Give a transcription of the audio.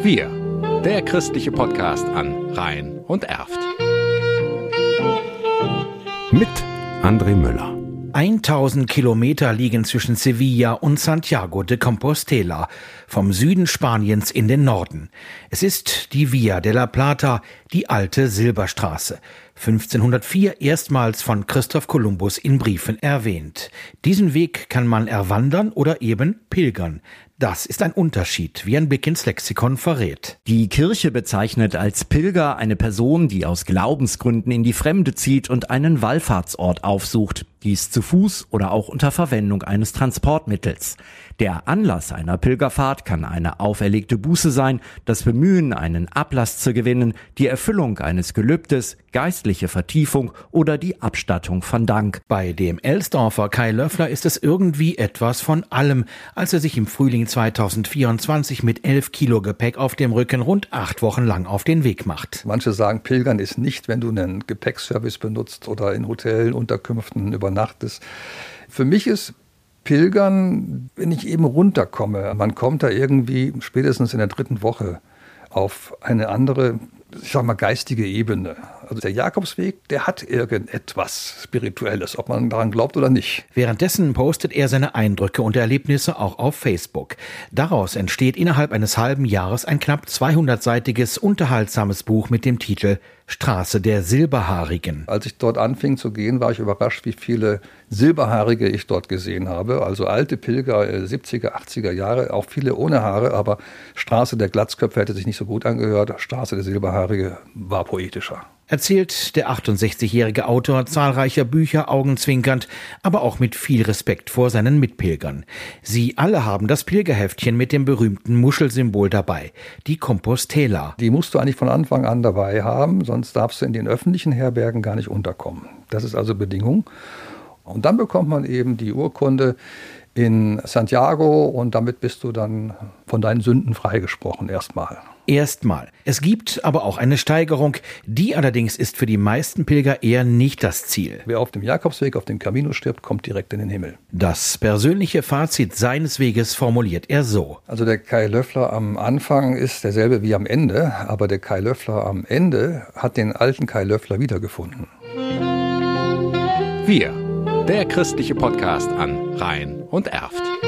Wir, der christliche Podcast an Rhein und Erft. Mit André Müller. 1000 Kilometer liegen zwischen Sevilla und Santiago de Compostela, vom Süden Spaniens in den Norden. Es ist die Via de la Plata, die alte Silberstraße. 1504 erstmals von Christoph Kolumbus in Briefen erwähnt. Diesen Weg kann man erwandern oder eben pilgern. Das ist ein Unterschied, wie ein Blick ins Lexikon verrät. Die Kirche bezeichnet als Pilger eine Person, die aus Glaubensgründen in die Fremde zieht und einen Wallfahrtsort aufsucht. Dies zu Fuß oder auch unter Verwendung eines Transportmittels. Der Anlass einer Pilgerfahrt kann eine auferlegte Buße sein, das Bemühen, einen Ablass zu gewinnen, die Erfüllung eines Gelübdes, geistliche Vertiefung oder die Abstattung von Dank. Bei dem Elsdorfer Kai Löffler ist es irgendwie etwas von allem, als er sich im Frühling 2024 mit 11 Kilo Gepäck auf dem Rücken rund 8 Wochen lang auf den Weg macht. Manche sagen, Pilgern ist nicht, wenn du einen Gepäckservice benutzt oder in Hotelunterkünften übernachtest. Für mich ist Pilgern, wenn ich eben runterkomme. Man kommt da irgendwie spätestens in der 3. Woche auf eine andere, ich sag mal, geistige Ebene. Also der Jakobsweg, der hat irgendetwas Spirituelles, ob man daran glaubt oder nicht. Währenddessen postet er seine Eindrücke und Erlebnisse auch auf Facebook. Daraus entsteht innerhalb eines halben Jahres ein knapp 200-seitiges, unterhaltsames Buch mit dem Titel Straße der Silberhaarigen. Als ich dort anfing zu gehen, war ich überrascht, wie viele Silberhaarige ich dort gesehen habe. Also alte Pilger, 70er, 80er Jahre, auch viele ohne Haare, aber Straße der Glatzköpfe hätte sich nicht so gut angehört. Straße der Silberhaarige war poetischer. Erzählt der 68-jährige Autor zahlreicher Bücher, augenzwinkernd, aber auch mit viel Respekt vor seinen Mitpilgern. Sie alle haben das Pilgerheftchen mit dem berühmten Muschelsymbol dabei, die Compostela. Die musst du eigentlich von Anfang an dabei haben, sonst darfst du in den öffentlichen Herbergen gar nicht unterkommen. Das ist also Bedingung. Und dann bekommt man eben die Urkunde in Santiago und damit bist du dann von deinen Sünden freigesprochen erstmal. Es gibt aber auch eine Steigerung, die allerdings ist für die meisten Pilger eher nicht das Ziel. Wer auf dem Jakobsweg, auf dem Camino stirbt, kommt direkt in den Himmel. Das persönliche Fazit seines Weges formuliert er so. Also der Kai Löffler am Anfang ist derselbe wie am Ende, aber der Kai Löffler am Ende hat den alten Kai Löffler wiedergefunden. Wir, der christliche Podcast an Rhein und Erft.